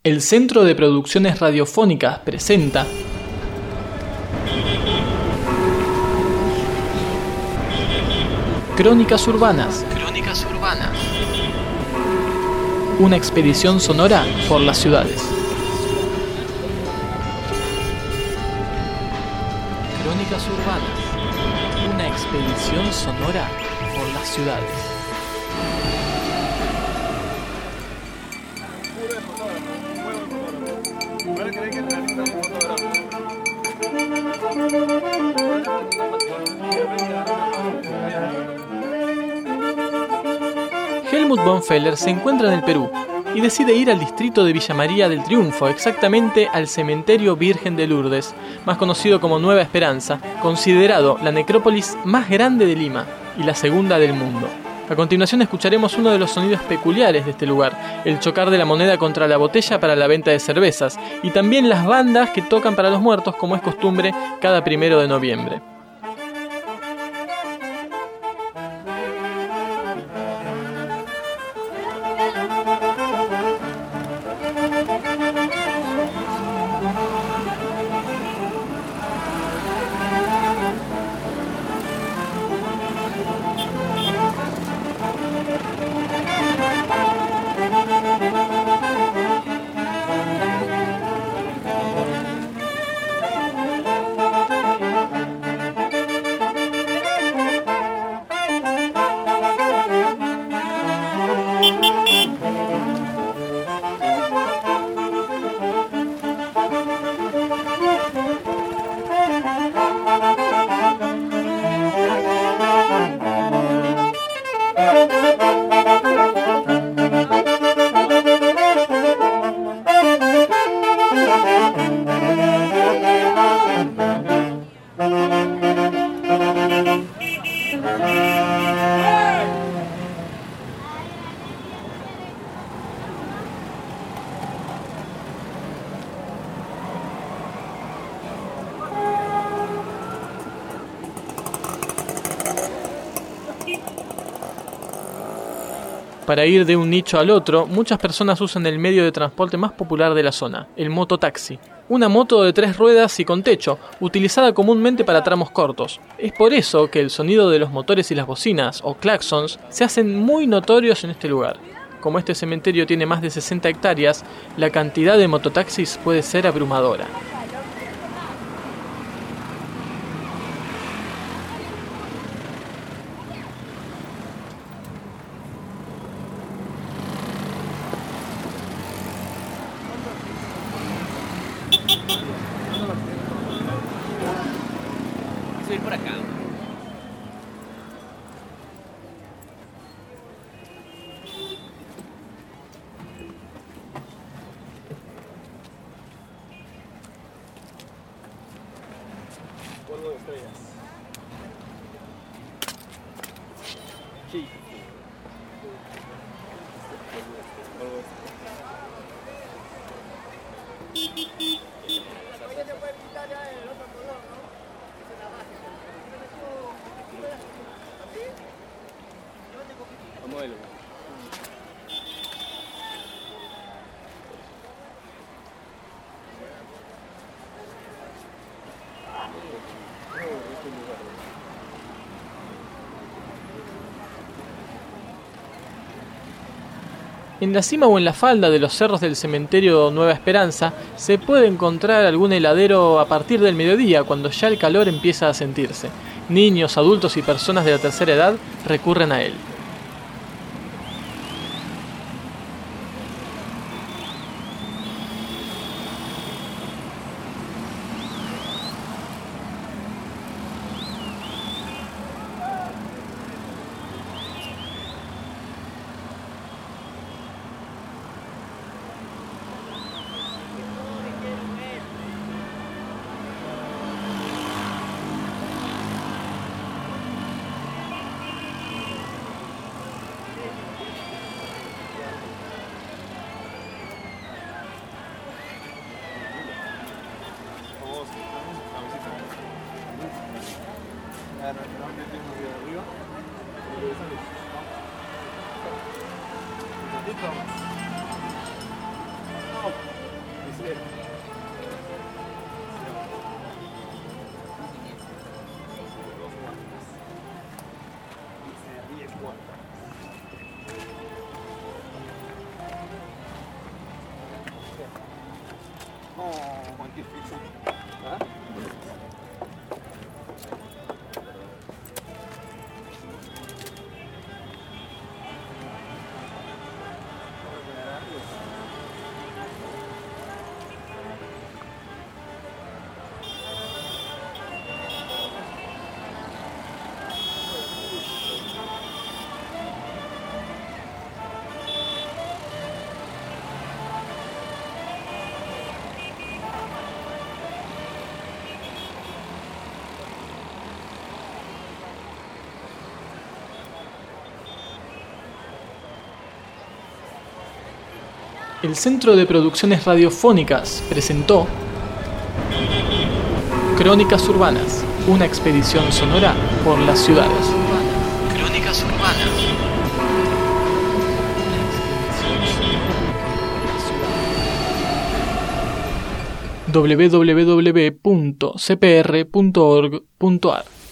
El Centro de Producciones Radiofónicas presenta Crónicas Urbanas. Crónicas Urbanas. Una expedición sonora por las ciudades. Crónicas Urbanas. Una expedición sonora por las ciudades. Helmut von Feller se encuentra en el Perú y decide ir al distrito de Villa María del Triunfo, exactamente al Cementerio Virgen de Lourdes, más conocido como Nueva Esperanza, considerado la necrópolis más grande de Lima y la segunda del mundo. A continuación escucharemos uno de los sonidos peculiares de este lugar, el chocar de la moneda contra la botella para la venta de cervezas, y también las bandas que tocan para los muertos como es costumbre cada 1 de noviembre. Para ir de un nicho al otro, muchas personas usan el medio de transporte más popular de la zona, el mototaxi. Una moto de 3 ruedas y con techo, utilizada comúnmente para tramos cortos. Es por eso que el sonido de los motores y las bocinas, o claxons, se hacen muy notorios en este lugar. Como este cementerio tiene más de 60 hectáreas, la cantidad de mototaxis puede ser abrumadora. Soy por acá. Polvo de estrellas. Sí. Polvo de modelo. En la cima o en la falda de los cerros del cementerio Nueva Esperanza se puede encontrar algún heladero a partir del mediodía, cuando ya el calor empieza a sentirse. Niños, adultos y personas de la tercera edad recurren a él. No. Oh, qué difícil. ¿Ah? El Centro de Producciones Radiofónicas presentó Crónicas Urbanas, una expedición sonora por las ciudades. Crónicas Urbanas. www.cpr.org.ar